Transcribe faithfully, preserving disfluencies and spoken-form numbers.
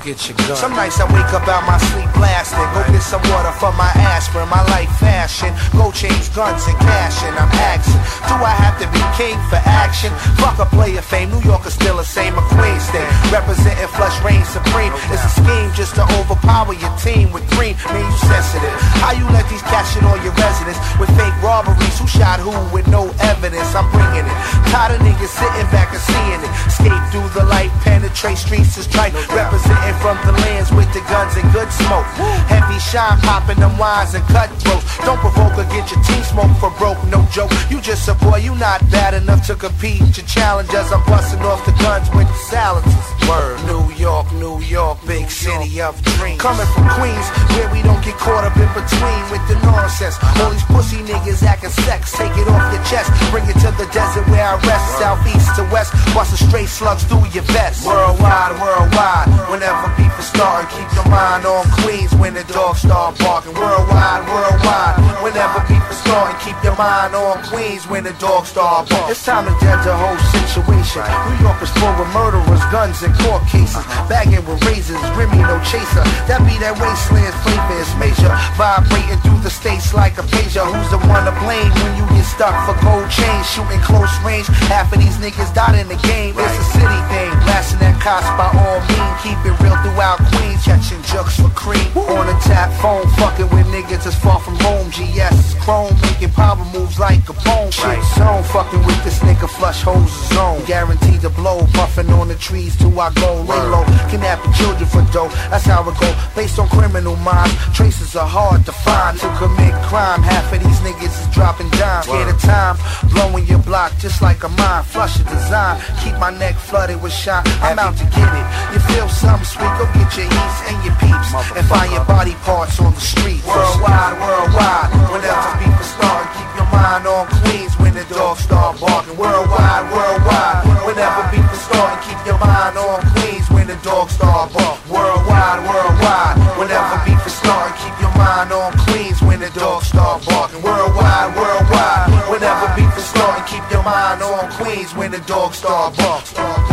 get your gun. Some nights I wake up out my sleep blasting. Go get some water for my aspirin. My life fashion. Go change guns and cash and I'm asking, do I have to be king for action? Fuck a player fame. New York is still the same. A Queen state. Representing flush reign supreme. It's a scheme just to overpower your team with cream. Man, you sensitive. How you let these cats shit on your residence with fake robberies? Who shot who with no evidence? I'm bringing it. Tired of niggas sitting back and seeing it. Escape through the light, penetrate streets is trite. Representing from the lands with the guns and good smoke. Heavy shine popping them wines and cutthroats. Don't provoke or get your team smoke for broke, no joke. You just a boy, you not bad enough to compete. Your challenge as I'm busting off the guns with the silencers. Word, New York, New York, big city of dreams. Coming from Queens, where we don't get caught up in between with the nonsense. All these pussy niggas acting sex, take it off your chest. Bring it to the desert where I rest, southeast to west. Watch the straight slugs through your vest. Worldwide, worldwide, whenever beef is starting, keep your mind on Queens when the dogs start barking. Worldwide, worldwide, whenever beef is starting, keep your mind on Queens when the dogs start barking. It's time to judge the whole situation. New York is full of murderers, guns, and court cases. Bagging with razors, Remy no chaser. That be that wasteland flavor is major. Vibrating through the states like a pager. Who's the one to blame when you get stuck for gold chains? Shooting close range. Half of these niggas died in the game. It's a city thing. Blasting that cops by all means. Keep it real throughout Queens. Catching jokes for cream. On a tap phone. Fucking with niggas that's far from home. G S is chrome. Making power moves like a bone. Shit zone. Fucking with this nigga flush hoes zone. Guaranteed to blow. Puffing on the trees till I go lay low. Kidnapping children for dough. That's how it go. Based on criminal minds. Traces are hard to find. To commit crime. Half of these niggas is dropping dimes. Scared of time. Blowing your block just like a mine. Flush the design. Keep my neck flooded with shine. I'm out to get it. You feel something sweet? Go get your eats and your peeps. And find your body parts on the street. Worldwide, worldwide. Whenever people start, keep your mind on Queens when the dogs start barking. Worldwide, worldwide. Whenever people start, keep your mind on Queens when the dogs start barking. Worldwide, worldwide. Whenever people start, keep your mind on Queens when the dogs start barking. Worldwide, worldwide. Whenever people start, keep your mind on Queens when the dogs start barking.